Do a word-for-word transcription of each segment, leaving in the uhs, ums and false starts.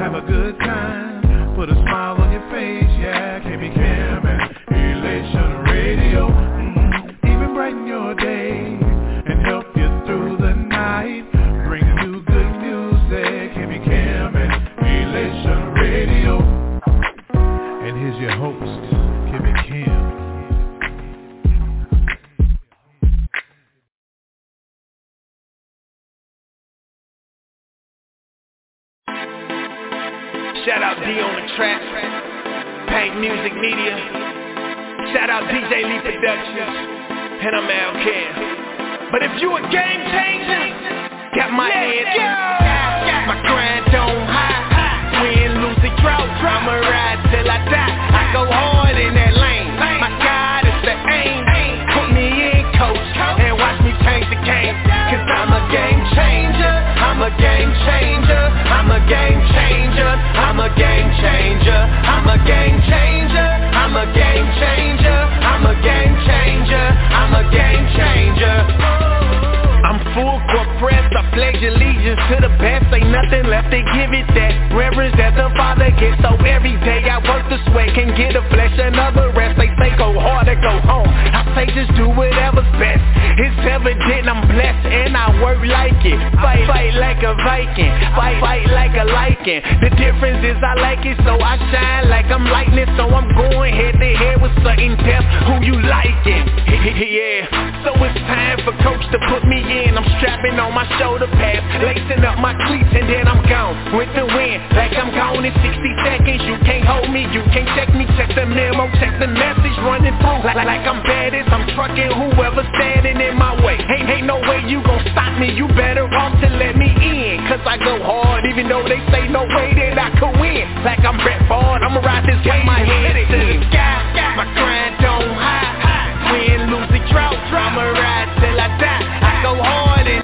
have a good time, put a smile on your face, yeah. K B Cam and Elation Radio, mm-hmm. Even brighten your day and help you through the night. Bring you good music, K B Cam and Elation Radio. And here's your host, K B Cam. Shout out D on the track, Paint Music Media. Shout out D J Lee Productions, and I'm Al Cam. But if you a game changer, got my head, yeah. My grind on high, win, lose, and drought. I'ma ride till I die. I go hard in that lane. My God is the aim. Put me in, coach, and watch me change the game. Cause I'm a game changer. I'm a game changer. I'm a game changer. I'm a game changer. I'm a game changer. I'm a game changer. I'm a game changer. I'm a game changer. I'm full court press. I pledge allegiance to the best. Ain't nothing left to give it that reverence that the Father gets. So every day I work the sweat, can get a flesh another rest. They say go hard or go home. I say just do whatever's best. It's evident I'm blessed and I work like it. Fight, fight like a Viking. Fight, fight like a lichen. The difference is I like it, so I shine like I'm lightning. So I'm going head to head with certain depth. Who you liking? Yeah. So it's time for coach to put me in. I'm strapping on my shoulder pads, lacing up my cleats, and then I'm gone with the wind. Like I'm gone in sixty seconds. You can't hold me, you can't check me. Check the memo, check the message running through. Like, like I'm baddest, I'm trucking whoever standing in my way. Ain't, ain't no way you gon' stop me. You better off to let me in. Cause I go hard, even though they say no way that I could win. Like I'm Brett Favre, I'ma ride this way. My head to the sky, my grind on high. Win, lose, and drought. I'ma ride till I die. I go hard and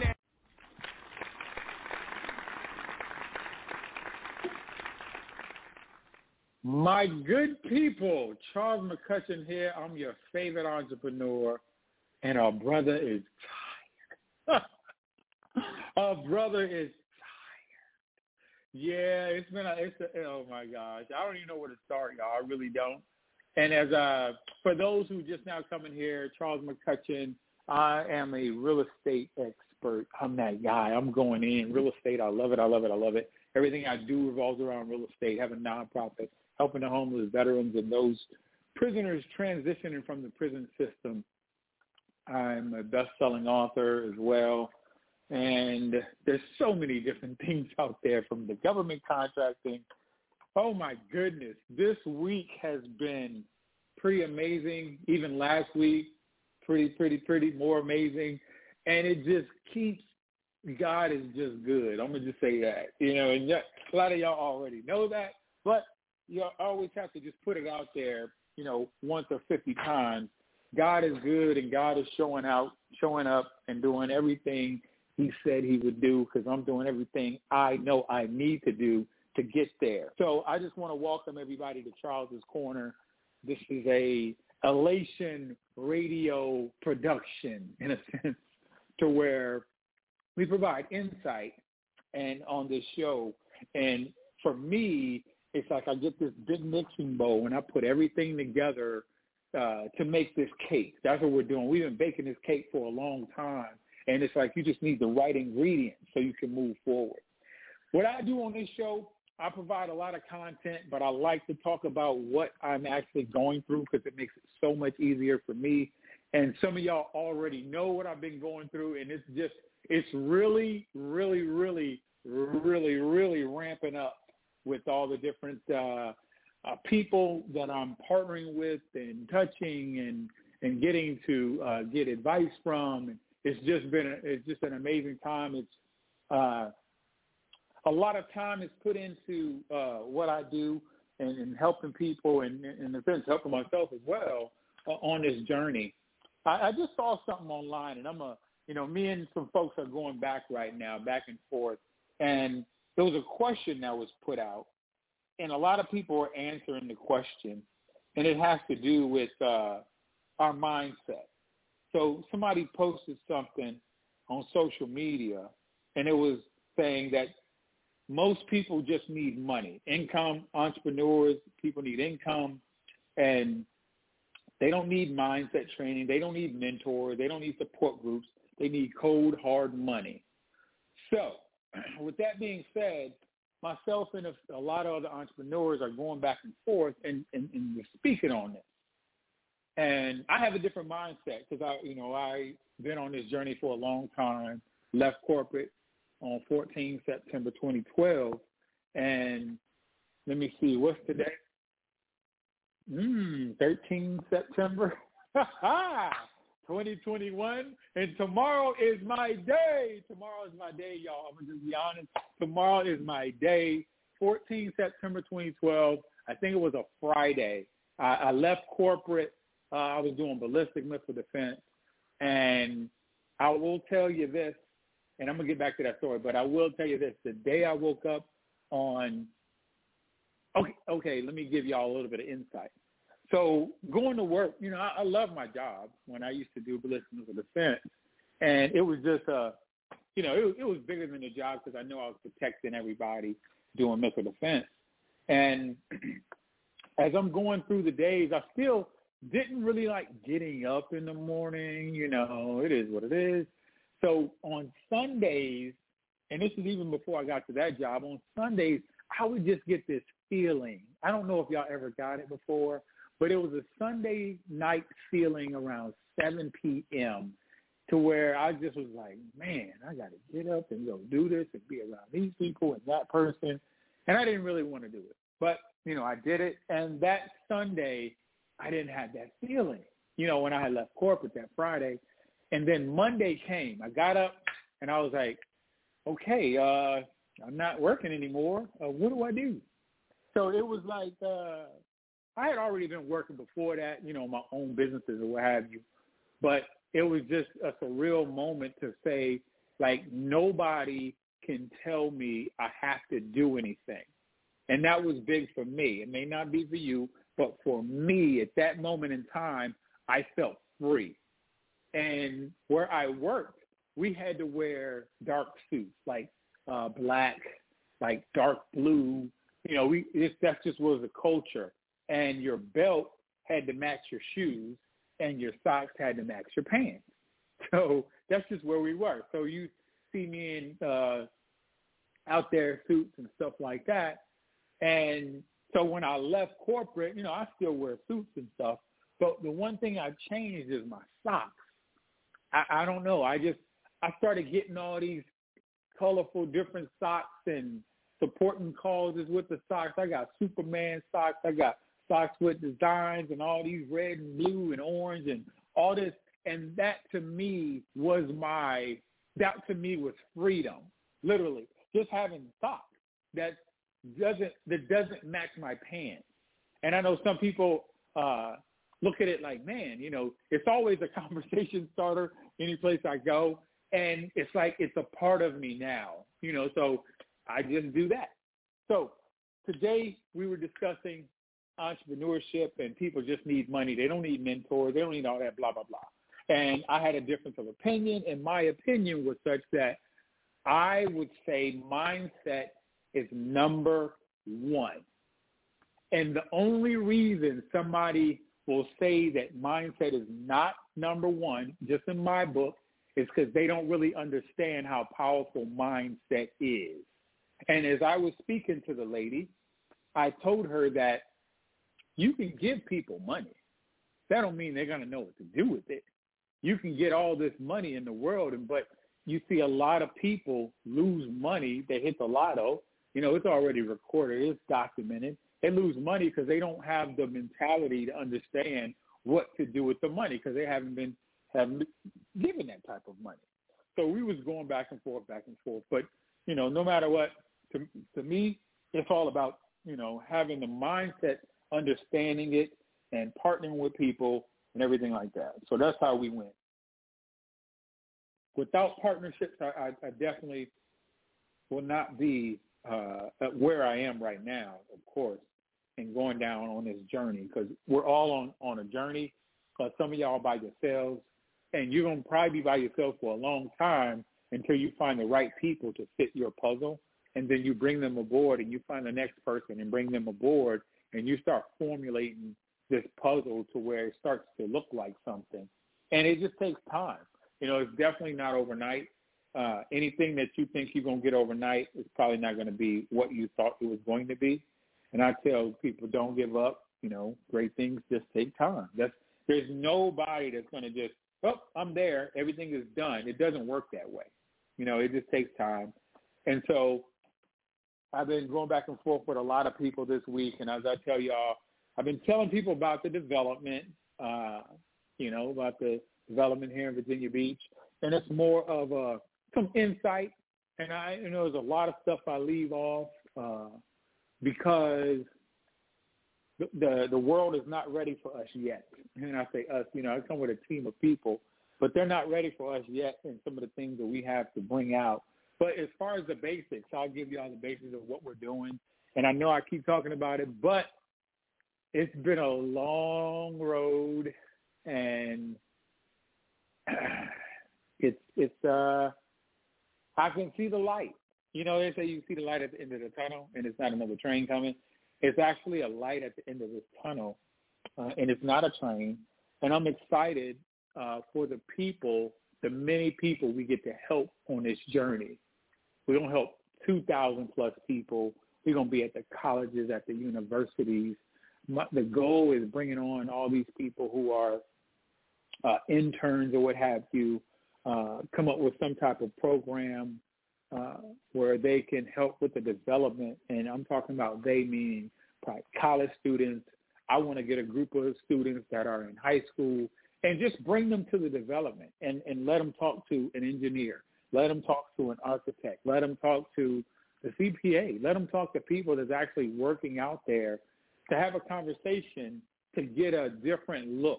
my good people, Charles McCutcheon here. I'm your favorite entrepreneur, and our brother is tired. Our brother is tired. Yeah, it's been a, it's a, oh my gosh. I don't even know where to start, y'all. I really don't. And as uh, for those who just now coming here, Charles McCutcheon, I am a real estate expert. I'm that guy. I'm going in. Real estate, I love it, I love it, I love it. Everything I do revolves around real estate, have a nonprofit, helping the homeless, veterans, and those prisoners transitioning from the prison system. I'm a best-selling author as well. And there's so many different things out there, from the government contracting. Oh, my goodness. This week has been pretty amazing. Even last week, pretty, pretty, pretty more amazing. And it just keeps, God is just good. I'm going to just say that. You know, and a lot of y'all already know that. But you always have to just put it out there, you know, once or fifty times. God is good, and God is showing out, showing up, and doing everything he said he would do, because I'm doing everything I know I need to do to get there. So I just want to welcome everybody to Charles's Corner. This is a Elation Radio production, in a sense, to where we provide insight and on this show. And for me, it's like I get this big mixing bowl and I put everything together uh, to make this cake. That's what we're doing. We've been baking this cake for a long time. And it's like you just need the right ingredients so you can move forward. What I do on this show, I provide a lot of content, but I like to talk about what I'm actually going through, because it makes it so much easier for me. And some of y'all already know what I've been going through, and it's just, it's really, really, really, really, really ramping up with all the different uh, uh, people that I'm partnering with and touching and, and getting to uh, get advice from. And it's just been, a, it's just an amazing time. It's uh, a lot of time is put into uh, what I do and, and helping people, and in a sense helping myself as well uh, on this journey. I, I just saw something online, and I'm a, you know, me and some folks are going back right now, back and forth, and there was a question that was put out, and a lot of people are answering the question, and it has to do with uh, our mindset. So somebody posted something on social media, and it was saying that most people just need money, income, entrepreneurs, people need income, and they don't need mindset training. They don't need mentors. They don't need support groups. They need cold, hard money. So with that being said, myself and a, a lot of other entrepreneurs are going back and forth and, and, and we're speaking on this. And I have a different mindset because I, you know, I've been on this journey for a long time, left corporate on the fourteenth of September twenty twelve. And let me see, what's today? Mm, thirteenth of September twenty twenty-one. And tomorrow is my day. Tomorrow is my day, y'all. I'm going to just be honest. Tomorrow is my day. fourteenth of September twenty twelve. I think it was a Friday. I, I left corporate. Uh, I was doing ballistic missile defense. And I will tell you this, and I'm going to get back to that story, but I will tell you this. The day I woke up on, okay, okay, let me give y'all a little bit of insight. So going to work, you know, I, I love my job when I used to do ballistic missile defense. And it was just, uh, you know, it, it was bigger than a job because I know I was protecting everybody doing missile defense. And as I'm going through the days, I still didn't really like getting up in the morning. You know, it is what it is. So on Sundays, and this is even before I got to that job, on Sundays, I would just get this feeling. I don't know if y'all ever got it before, but it was a Sunday night feeling around seven p.m. to where I just was like, man, I got to get up and go do this and be around these people and that person. And I didn't really want to do it. But, you know, I did it. And that Sunday, I didn't have that feeling, you know, when I had left corporate that Friday. And then Monday came. I got up and I was like, okay, uh, I'm not working anymore. Uh, what do I do? So it was like uh, I had already been working before that, you know, my own businesses or what have you. But it was just a surreal moment to say, like, nobody can tell me I have to do anything. And that was big for me. It may not be for you, but for me at that moment in time, I felt free. And where I worked, we had to wear dark suits, like uh, black, like dark blue. You know, we it, that just was a culture. And your belt had to match your shoes, and your socks had to match your pants. So that's just where we were. So you see me in uh, out there suits and stuff like that. And so when I left corporate, you know, I still wear suits and stuff. But the one thing I changed is my socks. I, I don't know. I just I started getting all these colorful different socks and supporting causes with the socks. I got Superman socks. I got socks with designs and all these red and blue and orange and all this. And that to me was my, that to me was freedom, literally. Just having socks that doesn't, that doesn't match my pants. And I know some people uh, look at it like, man, you know, it's always a conversation starter any place I go. And it's like, it's a part of me now, you know, so I just do that. So today we were discussing entrepreneurship, and people just need money. They don't need mentors. They don't need all that blah, blah, blah. And I had a difference of opinion, and my opinion was such that I would say mindset is number one. And the only reason somebody will say that mindset is not number one, just in my book, is because they don't really understand how powerful mindset is. And as I was speaking to the lady, I told her that you can give people money. That don't mean they're going to know what to do with it. You can get all this money in the world, and but you see a lot of people lose money. They hit the lotto. You know, it's already recorded. It's documented. They lose money because they don't have the mentality to understand what to do with the money because they haven't been haven't been given that type of money. So we was going back and forth, back and forth. But, you know, no matter what, to, to me, it's all about, you know, having the mindset, understanding it, and partnering with people and everything like that. So that's how we went. Without partnerships, I, I, I definitely will not be uh, at where I am right now, of course, and going down on this journey because we're all on, on a journey. Uh, some of y'all by yourselves, and you're going to probably be by yourself for a long time until you find the right people to fit your puzzle. and then you bring them aboard and you find the next person and bring them aboard, and you start formulating this puzzle to where it starts to look like something. And it just takes time. You know, it's definitely not overnight. Uh, anything that you think you're going to get overnight is probably not going to be what you thought it was going to be. And I tell people, don't give up. You know, great things just take time. That's, there's nobody that's going to just, oh, I'm there, everything is done. It doesn't work that way. You know, it just takes time. And so I've been going back and forth with a lot of people this week, and as I tell y'all, I've been telling people about the development, uh, you know, about the development here in Virginia Beach, and it's more of a, some insight, and I, you know, there's a lot of stuff I leave off uh, because the, the the world is not ready for us yet. And I say us, you know, I come with a team of people, but they're not ready for us yet in some of the things that we have to bring out. But as far as the basics, I'll give you all the basics of what we're doing. And I know I keep talking about it, but it's been a long road, and it's it's uh I can see the light. You know, they say you see the light at the end of the tunnel, and it's not another train coming. It's actually a light at the end of this tunnel, uh, and it's not a train. And I'm excited uh, for the people, the many people we get to help on this journey. We're going to help two thousand plus people. We're going to be at the colleges, at the universities. My, the goal is bringing on all these people who are uh, interns or what have you, uh, come up with some type of program uh, where they can help with the development. And I'm talking about they meaning probably college students. I want to get a group of students that are in high school and just bring them to the development and, and let them talk to an engineer. Let them talk to an architect. Let them talk to the C P A. Let them talk to people that's actually working out there to have a conversation to get a different look.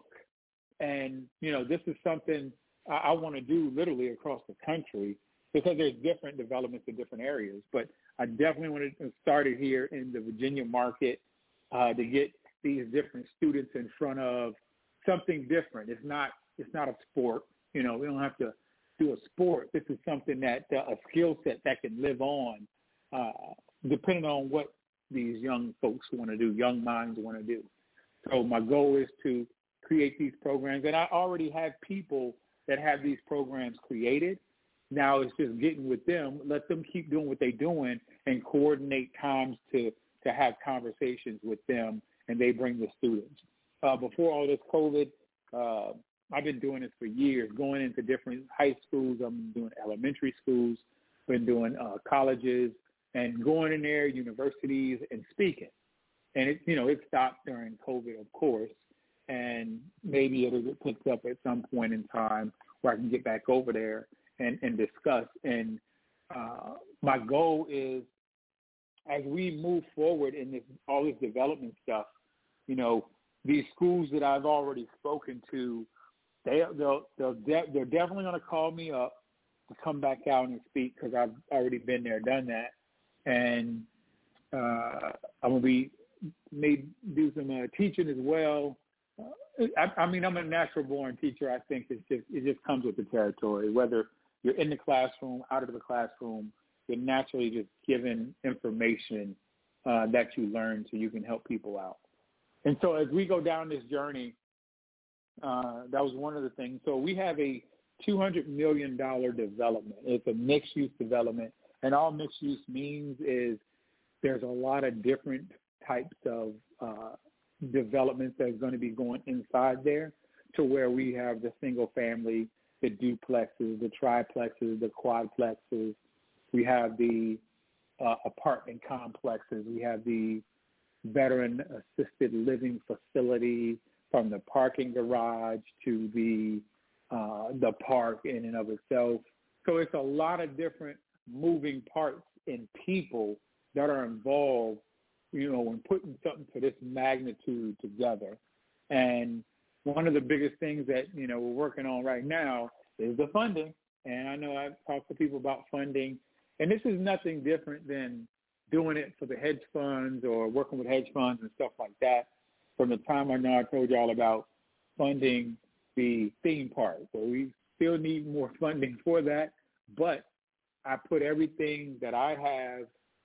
And, you know, this is something I, I want to do literally across the country because there's different developments in different areas. But I definitely want to start it here in the Virginia market uh, to get these different students in front of something different. It's not it's not a sport. You know, we don't have to do a sport. This is something that uh, a skill set that can live on uh, depending on what these young folks want to do, young minds want to do. So my goal is to create these programs. And I already have people that have these programs created. Now it's just getting with them, let them keep doing what they're doing and coordinate times to, to have conversations with them, and they bring the students. Uh, before all this COVID, uh, I've been doing this for years, going into different high schools. I'm doing elementary schools, been doing uh, colleges, and going in there, universities, and speaking. And, it, you know, it stopped during COVID, of course, and maybe it'll get picked up at some point in time where I can get back over there and, and discuss. And uh, my goal is, as we move forward in this, all this development stuff, you know, these schools that I've already spoken to, they, they'll, they'll de- they're definitely going to call me up to come back out and speak because I've already been there, done that. And uh, I'm going to be maybe do some uh, teaching as well. Uh, I, I mean, I'm a natural-born teacher. I think it's just it just comes with the territory. Whether you're in the classroom, out of the classroom, you're naturally just given information uh, that you learn so you can help people out. And so as we go down this journey, uh, that was one of the things. So we have a two hundred million dollars development. It's a mixed-use development. And all mixed use means is there's a lot of different types of uh, developments that's going to be going inside there to where we have the single family, the duplexes, the triplexes, the quadplexes. We have the uh, apartment complexes. We have the veteran assisted living facility, from the parking garage to the uh, the park in and of itself. So it's a lot of different moving parts and people that are involved, you know, when putting something to this magnitude together. And one of the biggest things that, you know, we're working on right now is the funding. And I know I've talked to people about funding, and this is nothing different than doing it for the hedge funds or working with hedge funds and stuff like that. From the time I know I told you all about funding the theme park. So we still need more funding for that, but I put everything that I have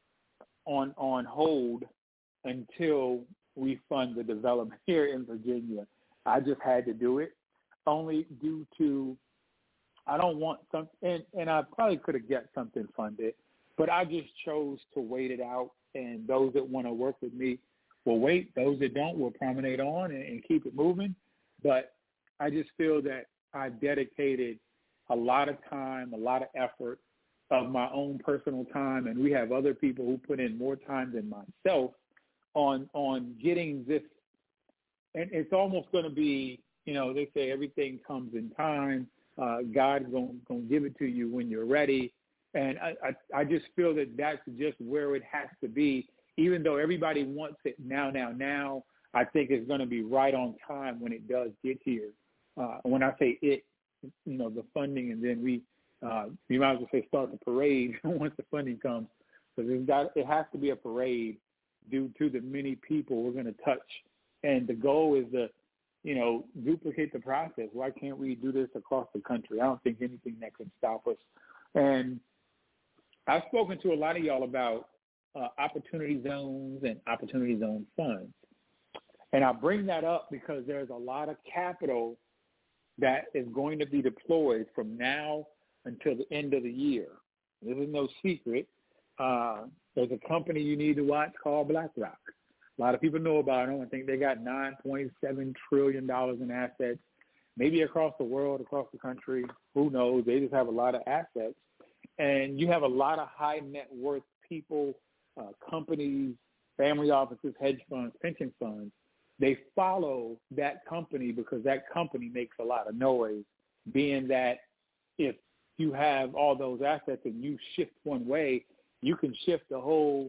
on on hold until we fund the development here in Virginia. I just had to do it, only due to I don't want some, and, and I probably could have got something funded, but I just chose to wait it out. And those that want to work with me will wait. Those that don't will promenade on and, and keep it moving. But I just feel that I dedicated a lot of time, a lot of effort of my own personal time, and we have other people who put in more time than myself on on getting this. And it's almost going to be, you know, they say everything comes in time. Uh, God's going to give it to you when you're ready. And I, I, I just feel that that's just where it has to be. Even though everybody wants it now, now, now, I think it's going to be right on time when it does get here. Uh, when I say it, you know, the funding, and then we, uh, you might as well say start the parade once the funding comes. Because it has to be a parade due to the many people we're going to touch. And the goal is to, you know, duplicate the process. Why can't we do this across the country? I don't think anything that can stop us. And I've spoken to a lot of y'all about uh, opportunity zones and opportunity zone funds. And I bring that up because there's a lot of capital that is going to be deployed from now until the end of the year. This is no secret. Uh, there's a company you need to watch called BlackRock. A lot of people know about them. I think they got nine point seven trillion dollars in assets, maybe across the world, across the country. Who knows? They just have a lot of assets. And you have a lot of high net worth people, uh, companies, family offices, hedge funds, pension funds. They follow that company because that company makes a lot of noise, being that if you have all those assets and you shift one way, you can shift the whole,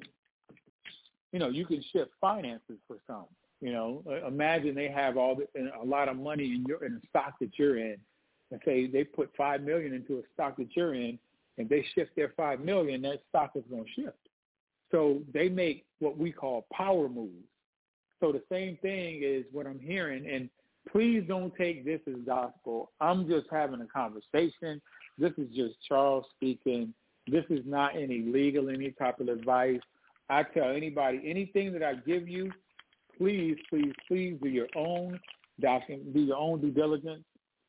you know, you can shift finances for some. You know, imagine they have all the, a lot of money in your in a stock that you're in, and say they put five million into a stock that you're in, and they shift their five million, that stock is going to shift. So they make what we call power moves. So the same thing is what I'm hearing, and please don't take this as gospel. I'm just having a conversation. This is just Charles speaking. This is not any legal, any type of advice. I tell anybody, anything that I give you, please, please, please do your own document, do your own due diligence,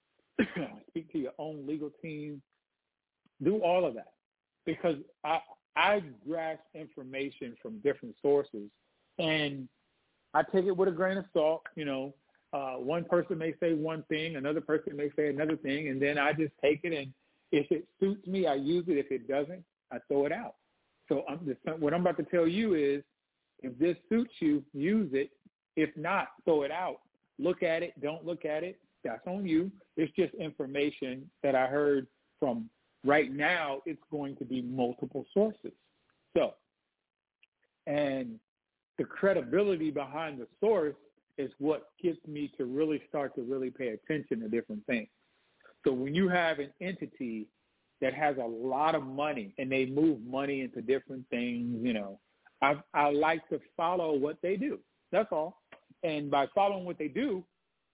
speak to your own legal team, do all of that, because I I grasp information from different sources, and I take it with a grain of salt. You know, uh, one person may say one thing, another person may say another thing, and then I just take it, and if it suits me, I use it. If it doesn't, I throw it out. So I'm just, what I'm about to tell you is, if this suits you, use it. If not, throw it out. Look at it. Don't look at it. That's on you. It's just information that I heard from. Right now, it's going to be multiple sources. So, and the credibility behind the source is what gets me to really start to really pay attention to different things. So when you have an entity that has a lot of money and they move money into different things, you know, I, I like to follow what they do. That's all. And by following what they do,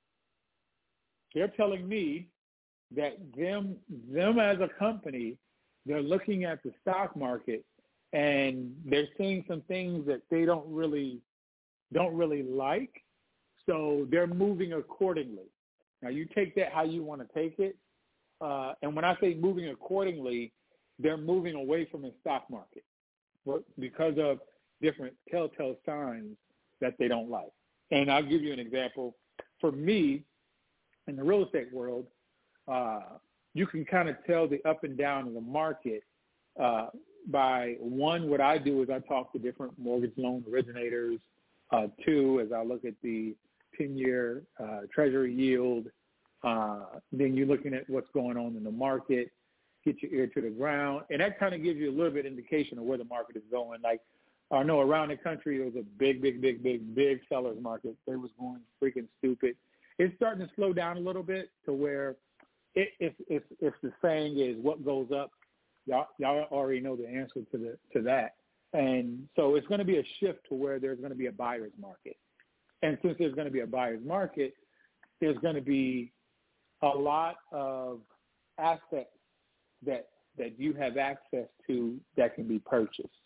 they're telling me that them them as a company, they're looking at the stock market and they're seeing some things that they don't really don't really like, so they're moving accordingly. Now you take that how you want to take it, uh, and when I say moving accordingly, they're moving away from the stock market because of different telltale signs that they don't like. And I'll give you an example. For me, in the real estate world, Uh, you can kind of tell the up and down of the market uh, by, one, what I do is I talk to different mortgage loan originators. Uh, two, as I look at the ten-year uh, treasury yield. Uh, then you're looking at what's going on in the market, get your ear to the ground. And that kind of gives you a little bit of indication of where the market is going. Like, I know around the country, there was a big, big, big, big, big seller's market. They was going freaking stupid. It's starting to slow down a little bit to where If, if if if the saying is what goes up, y'all y'all already know the answer to the to that, and so it's going to be a shift to where there's going to be a buyer's market, and since there's going to be a buyer's market, there's going to be a lot of assets that that you have access to that can be purchased,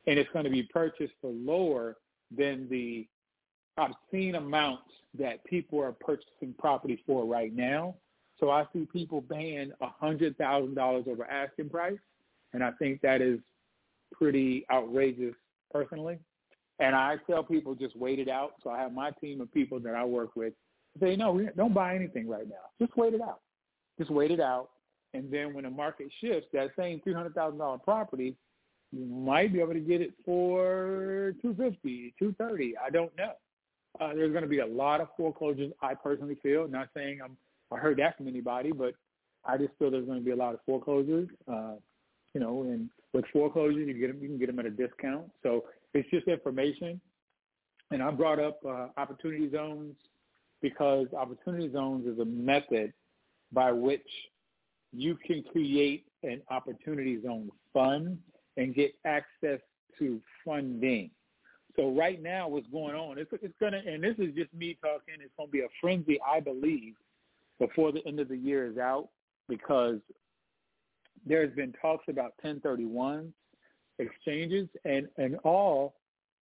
and it's going to be purchased for lower than the obscene amounts that people are purchasing property for right now. So I see people paying one hundred thousand dollars over asking price, and I think that is pretty outrageous personally. And I tell people just wait it out. So I have my team of people that I work with say, no, don't buy anything right now. Just wait it out. Just wait it out. And then when the market shifts, that same three hundred thousand dollars property, you might be able to get it for two hundred fifty dollars, two hundred thirty dollars. I don't know. Uh, there's going to be a lot of foreclosures, I personally feel. Not saying I'm, I heard that from anybody, but I just feel there's going to be a lot of foreclosures. Uh, you know, and with foreclosures, you get them, you can get them at a discount. So it's just information. And I brought up uh, opportunity zones because opportunity zones is a method by which you can create an opportunity zone fund and get access to funding. So right now what's going on, it's, it's going to, and this is just me talking, it's going to be a frenzy, I believe, before the end of the year is out, because there's been talks about ten thirty-one exchanges, and, and all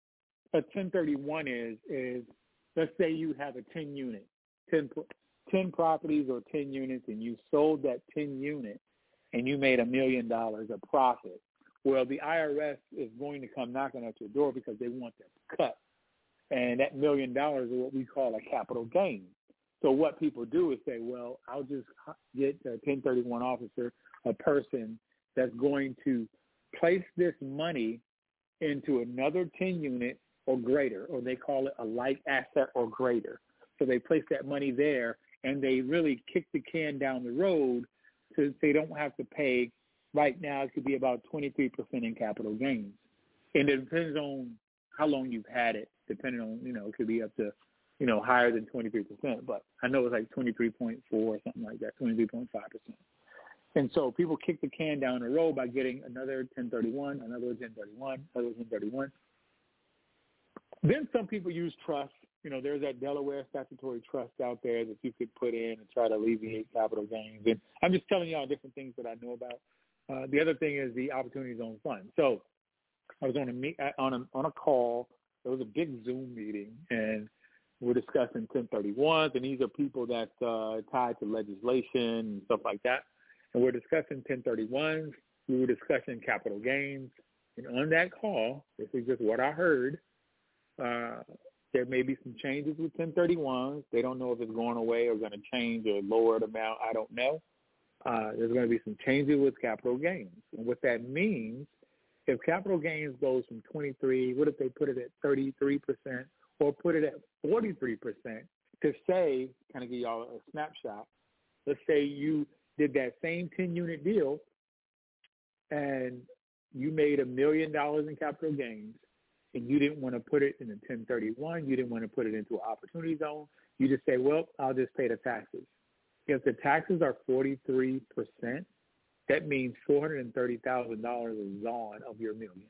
a ten thirty-one is, is let's say you have a ten unit, ten, ten properties or ten units, and you sold that ten unit and you made a million dollars of profit. Well, the I R S is going to come knocking at your door because they want their cut. And that million dollars is what we call a capital gain. So what people do is say, well, I'll just get a ten thirty-one officer, a person that's going to place this money into another ten unit or greater, or they call it a like asset or greater. So they place that money there, and they really kick the can down the road so they don't have to pay. Right now, it could be about twenty-three percent in capital gains. And it depends on how long you've had it, depending on, you know, it could be up to, you know, higher than twenty-three percent. But I know it's like twenty-three point four or something like that, twenty-three point five percent. And so people kick the can down the road by getting another ten thirty-one, another ten thirty-one, another ten thirty-one. Then some people use trust. You know, there's that Delaware statutory trust out there that you could put in and try to alleviate capital gains. And I'm just telling y'all different things that I know about. Uh, the other thing is the Opportunity Zone Fund. So I was on a meet, on a on a call. It was a big Zoom meeting, and we're discussing ten thirty-ones, and these are people that uh, tied to legislation and stuff like that. And we're discussing ten thirty-ones. We were discussing capital gains. And on that call, this is just what I heard, uh, there may be some changes with ten thirty-ones. They don't know if it's going away or going to change or lower the amount. I don't know. Uh, there's going to be some changes with capital gains. And what that means, if capital gains goes from twenty-three, what if they put it at thirty-three percent or put it at forty-three percent to say, kind of give y'all a snapshot, let's say you did that same ten-unit deal and you made a million dollars in capital gains, and you didn't want to put it in a ten thirty-one, you didn't want to put it into an opportunity zone, you just say, well, I'll just pay the taxes. If the taxes are forty-three percent, that means four hundred thirty thousand dollars is gone of your million.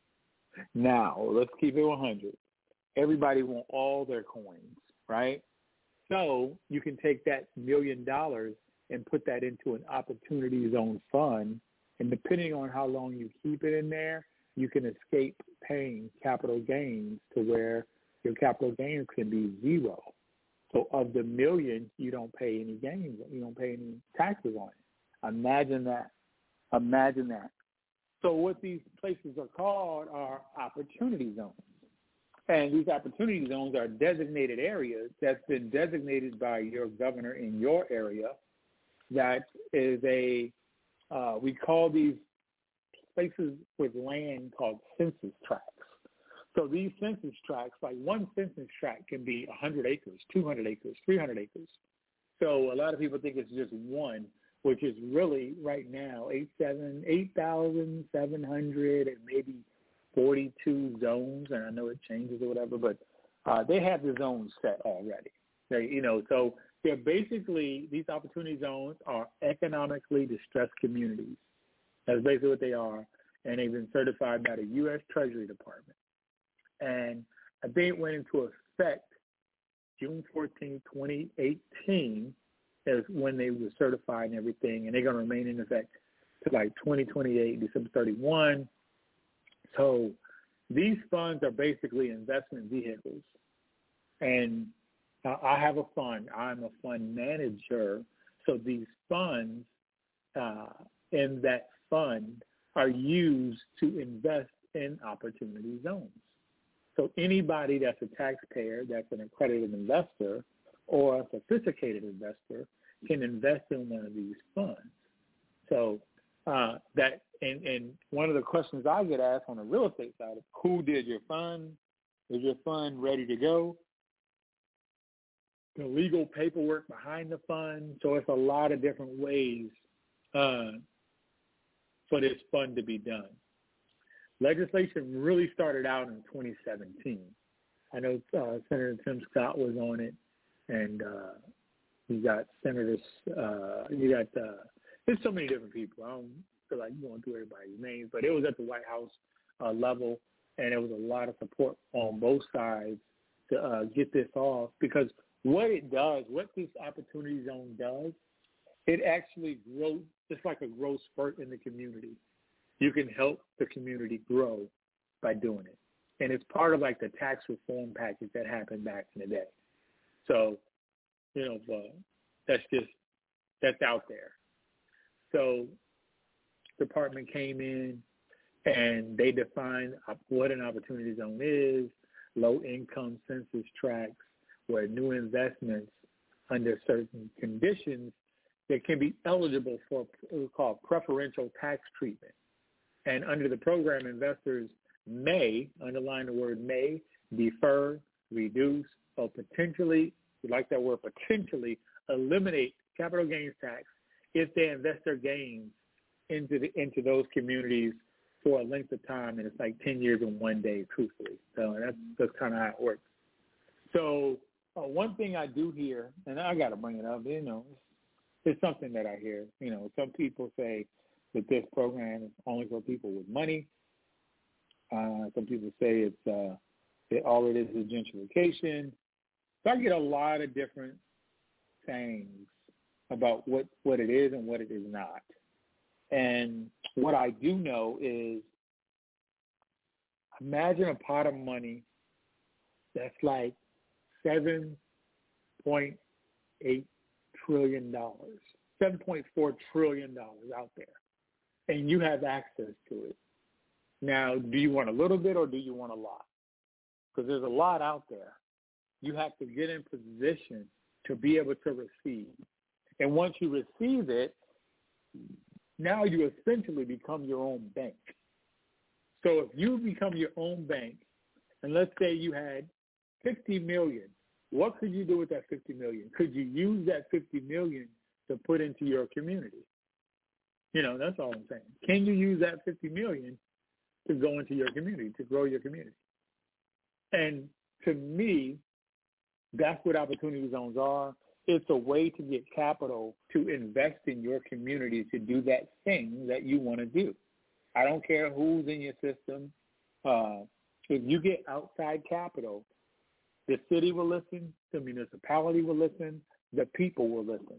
Now, let's keep it one hundred. Everybody wants all their coins, right? So you can take that million dollars and put that into an opportunity zone fund, and depending on how long you keep it in there, you can escape paying capital gains to where your capital gains can be zero. So of the million, you don't pay any gains. You don't pay any taxes on it. Imagine that. Imagine that. So what these places are called are opportunity zones. And these opportunity zones are designated areas that's been designated by your governor in your area. That is a, uh, we call these places with land called census tracts. So these census tracts, like one census tract can be one hundred acres, two hundred acres, three hundred acres. So a lot of people think it's just one, which is really right now eight thousand seven hundred and maybe forty-two zones. And I know it changes or whatever, but uh, they have the zones set already. They, you know, so they're basically, these opportunity zones are economically distressed communities. That's basically what they are. And they've been certified by the U S Treasury Department. And I think it went into effect June fourteenth, twenty eighteen is when they were certified and everything, and they're going to remain in effect to like twenty twenty-eight, December thirty-first. So these funds are basically investment vehicles. And uh, I have a fund. I'm a fund manager. So these funds uh, in that fund are used to invest in opportunity zones. So anybody that's a taxpayer, that's an accredited investor, or a sophisticated investor can invest in one of these funds. So uh, that, and, and one of the questions I get asked on the real estate side is, who did your fund? Is your fund ready to go? The legal paperwork behind the fund. So it's a lot of different ways uh, for this fund to be done. Legislation really started out in twenty seventeen. I know uh, Senator Tim Scott was on it, and uh, you got Senators, uh, you got, uh, there's so many different people. I don't feel like going through everybody's names, but it was at the White House uh, level, and there was a lot of support on both sides to uh, get this off, because what it does, what this opportunity zone does, it actually grows, it's like a growth spurt in the community. You can help the community grow by doing it. And it's part of like the tax reform package that happened back in the day. So, you know, uh, that's just, that's out there. So department came in and they defined what an opportunity zone is, low income census tracts, where new investments under certain conditions that can be eligible for what we call preferential tax treatment. And under the program, investors may, underline the word may, defer, reduce, or potentially, we like that word, potentially eliminate capital gains tax if they invest their gains into the into those communities for a length of time, and it's like ten years and one day, truthfully. So that's, that's kind of how it works. So uh, one thing I do hear, and I got to bring it up, you know, it's something that I hear. You know, some people say that this program is only for people with money. Uh, some people say it's uh, it, all it is is gentrification. So I get a lot of different sayings about what, what it is and what it is not. And what I do know is, imagine a pot of money that's like seven point eight trillion dollars, seven point four trillion dollars out there, and you have access to it. Now, do you want a little bit or do you want a lot? Because there's a lot out there. You have to get in position to be able to receive. And once you receive it, now you essentially become your own bank. So if you become your own bank, and let's say you had fifty million dollars, what could you do with that fifty million dollars? Could you use that fifty million dollars to put into your community? You know, that's all I'm saying. Can you use that fifty million dollars to go into your community, to grow your community? And to me, that's what opportunity zones are. It's a way to get capital to invest in your community to do that thing that you want to do. I don't care who's in your system. Uh, if you get outside capital, the city will listen, the municipality will listen, the people will listen.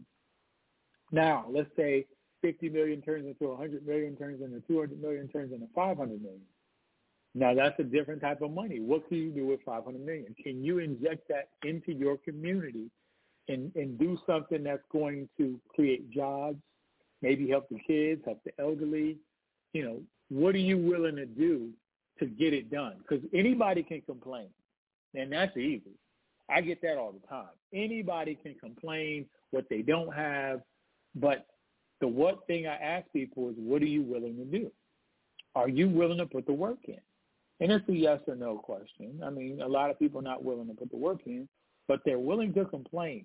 Now, let's say fifty million dollars turns into one hundred million dollars, turns into two hundred million dollars, turns into five hundred million dollars. Now, that's a different type of money. What can you do with five hundred million dollars? Can you inject that into your community and, and do something that's going to create jobs, maybe help the kids, help the elderly? You know, what are you willing to do to get it done? Because anybody can complain, and that's easy. I get that all the time. Anybody can complain what they don't have, but the one thing I ask people is, what are you willing to do? Are you willing to put the work in? And it's a yes or no question. I mean, a lot of people are not willing to put the work in, but they're willing to complain.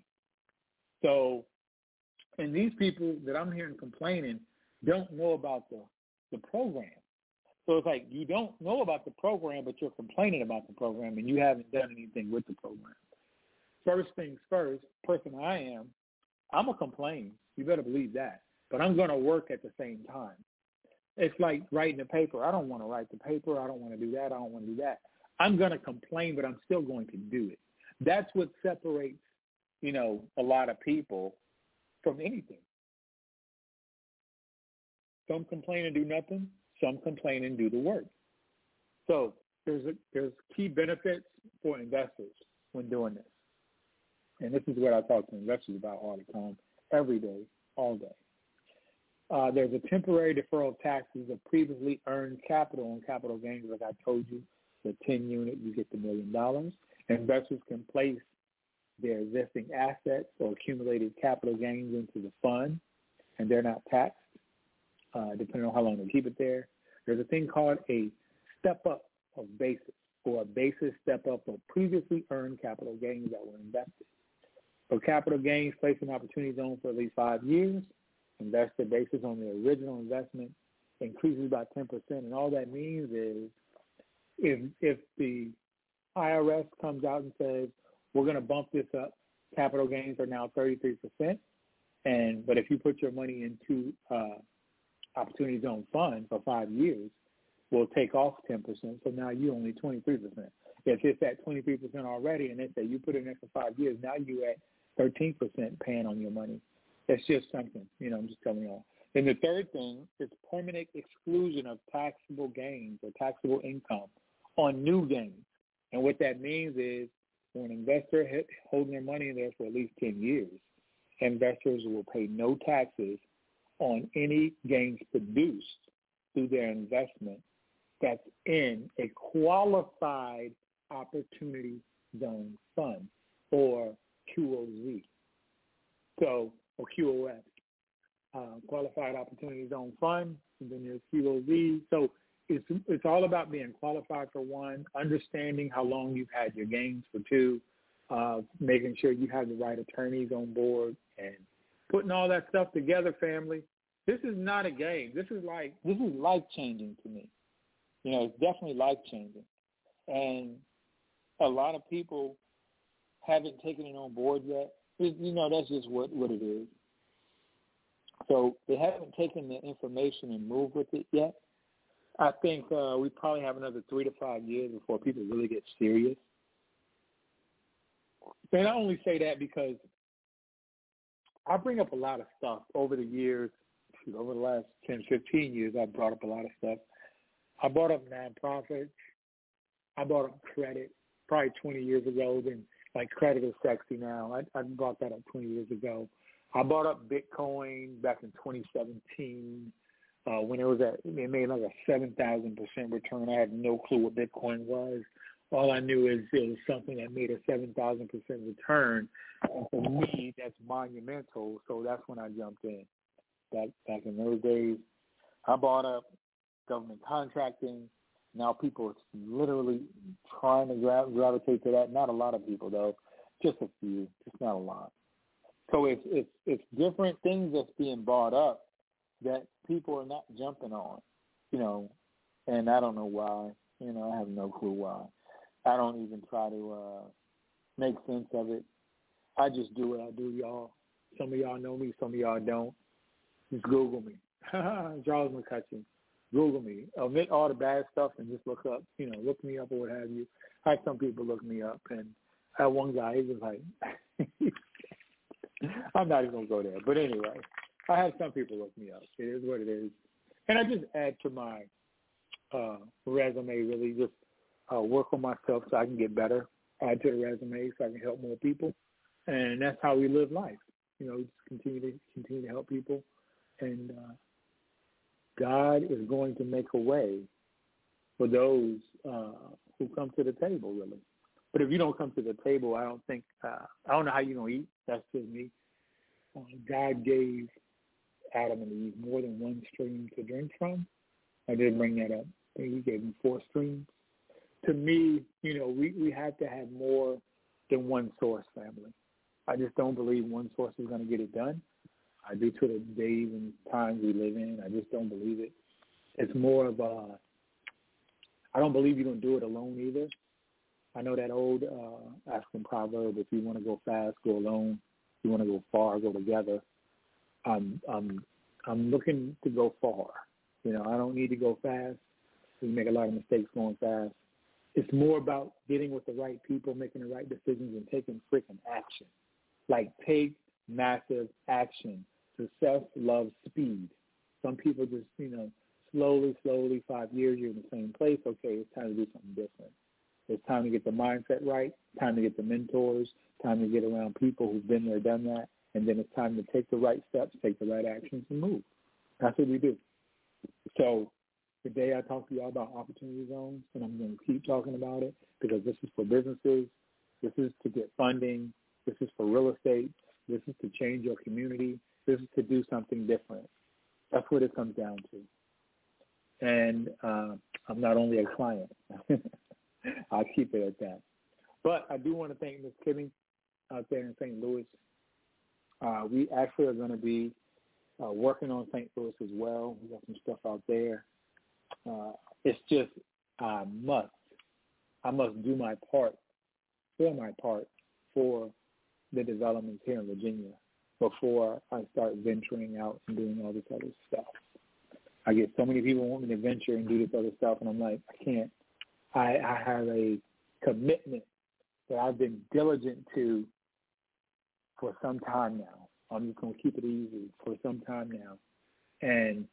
So, and these people that I'm hearing complaining don't know about the, the program. So it's like you don't know about the program, but you're complaining about the program, and you haven't done anything with the program. First things first, person I am, I'm going to complain. You better believe that. But I'm going to work at the same time. It's like writing a paper. I don't want to write the paper. I don't want to do that. I don't want to do that. I'm going to complain, but I'm still going to do it. That's what separates, you know, a lot of people from anything. Some complain and do nothing. Some complain and do the work. So there's a, there's key benefits for investors when doing this. And this is what I talk to investors about all the time, every day, all day. Uh, there's a temporary deferral of taxes of previously earned capital on capital gains. Like I told you, the ten unit, you get the million dollars. Investors can place their existing assets or accumulated capital gains into the fund, and they're not taxed, uh, depending on how long they keep it there. There's a thing called a step-up of basis, or a basis step-up of previously earned capital gains that were invested. For capital gains placed in Opportunity Zone for at least five years, investor basis on the original investment increases by ten percent. And all that means is if if the I R S comes out and says, we're going to bump this up, capital gains are now thirty-three percent, and but if you put your money into uh, Opportunity Zone Fund for five years, we'll take off ten percent, so now you only twenty-three percent. If it's at twenty-three percent already and they say you put it in for five years, now you're at thirteen percent paying on your money. That's just something, you know, I'm just telling you all. Then the third thing is permanent exclusion of taxable gains or taxable income on new gains. And what that means is when an investor has holding their money in there for at least ten years, investors will pay no taxes on any gains produced through their investment that's in a qualified Opportunity Zone Fund, or Q O Z. So, or Q O S, uh, Qualified Opportunity Zone Fund, and then there's Q O Z. So it's it's all about being qualified for one, understanding how long you've had your gains for two, uh, making sure you have the right attorneys on board, and putting all that stuff together, family. This is not a game. This is like, this is life-changing to me. You know, it's definitely life-changing. And a lot of people haven't taken it on board yet. You know, that's just what, what it is. So they haven't taken the information and moved with it yet. I think uh, we probably have another three to five years before people really get serious. And I only say that because I bring up a lot of stuff over the years. Over the last ten, fifteen years, I brought up a lot of stuff. I brought up nonprofits. I brought up credit probably twenty years ago. Then, like, credit is sexy now. I, I brought that up twenty years ago. I brought up Bitcoin back in twenty seventeen uh, when it was at, it made like a seven thousand percent return. I had no clue what Bitcoin was. All I knew is it was something that made a seven thousand percent return. And for me, that's monumental. So that's when I jumped in. Back, back in those days, I bought up government contracting. Now people are literally trying to gra- gravitate to that. Not a lot of people, though. Just a few. Just not a lot. So it's, it's, it's different things that's being brought up that people are not jumping on, you know, and I don't know why. You know, I have no clue why. I don't even try to uh, make sense of it. I just do what I do, y'all. Some of y'all know me. Some of y'all don't. Just Google me, Charles McCutcheon. Google me. Omit all the bad stuff and just look up, you know, look me up or what have you. I had some people look me up, and I had one guy, he was like, I'm not even going to go there. But anyway, I had some people look me up. It is what it is. And I just add to my uh, resume, really, just uh, work on myself so I can get better, add to the resume so I can help more people. And that's how we live life. You know, just continue to continue to help people. And uh, God is going to make a way for those uh, who come to the table, really. But if you don't come to the table, I don't think, uh, I don't know how you're going to eat. That's just me. Uh, God gave Adam and Eve more than one stream to drink from. I did bring that up. I think he gave them four streams. To me, you know, we, we have to have more than one source, family. I just don't believe one source is going to get it done. I do to the days and times we live in. I just don't believe it. It's more of a, I don't believe you don't do it alone either. I know that old uh, African proverb, if you want to go fast, go alone. If you want to go far, go together. I'm, I'm, I'm looking to go far. You know, I don't need to go fast. We make a lot of mistakes going fast. It's more about getting with the right people, making the right decisions, and taking freaking action. Like, take massive action. Success loves speed. Some people just, you know, slowly, slowly, five years, you're in the same place. Okay, it's time to do something different. It's time to get the mindset right, time to get the mentors, time to get around people who've been there, done that, and then it's time to take the right steps, take the right actions, and move. That's what we do. So today I talk to y'all about opportunity zones, and I'm going to keep talking about it because this is for businesses. This is to get funding. This is for real estate. This is to change your community. This is to do something different. That's what it comes down to. And uh, I'm not only a client. I'll keep it at that. But I do want to thank Miz Kimmy out there in Saint Louis. Uh, we actually are going to be uh, working on Saint Louis as well. We got some stuff out there. Uh, it's just I must, I must do my part, for my part, for the developments here in Virginia before I start venturing out and doing all this other stuff. I get so many people want me to venture and do this other stuff, and I'm like, I can't. I, I have a commitment that I've been diligent to for some time now. I'm just going to keep it easy for some time now. And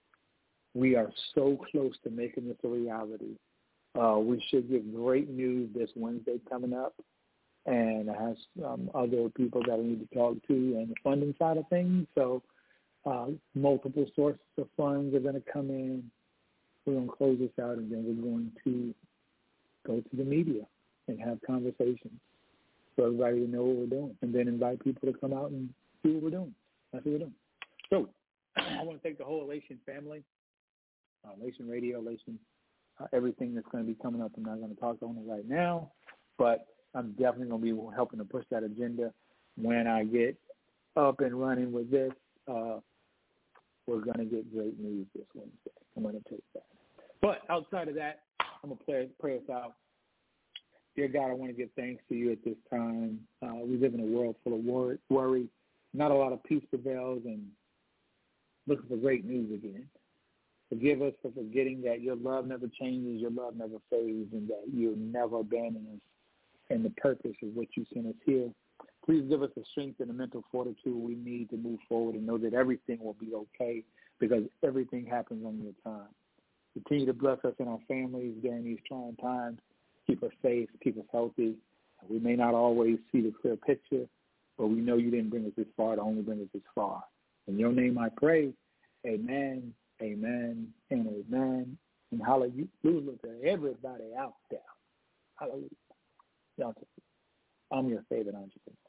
we are so close to making this a reality. Uh, we should get great news this Wednesday coming up. And I have some other people that I need to talk to on the funding side of things. So uh, multiple sources of funds are going to come in. We're going to close this out, and then we're going to go to the media and have conversations for everybody to know what we're doing, and then invite people to come out and see what we're doing. That's what we're doing. So I want to thank the whole Elation family, uh, Elation Radio, Elation, uh, everything that's going to be coming up. I'm not going to talk on it right now, but I'm definitely going to be helping to push that agenda when I get up and running with this. Uh, we're going to get great news this Wednesday. I'm going to take that. But outside of that, I'm going to pray, pray us out. Dear God, I want to give thanks to you at this time. Uh, we live in a world full of wor- worry. Not a lot of peace prevails, and looking for great news again. Forgive us for forgetting that your love never changes, your love never fades, and that you'll never abandon us and the purpose of what you sent us here. Please give us the strength and the mental fortitude we need to move forward and know that everything will be okay, because everything happens on your time. Continue to bless us and our families during these trying times. Keep us safe, keep us healthy. We may not always see the clear picture, but we know you didn't bring us this far to only bring us this far. In your name I pray, amen, amen, and amen. And hallelujah to everybody out there. Hallelujah. I'm your favorite entrepreneur.